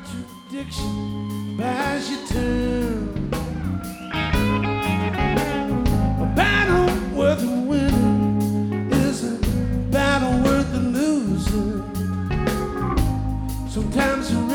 contradiction buys you time. A battle worth winning is a battle worth losing. Sometimes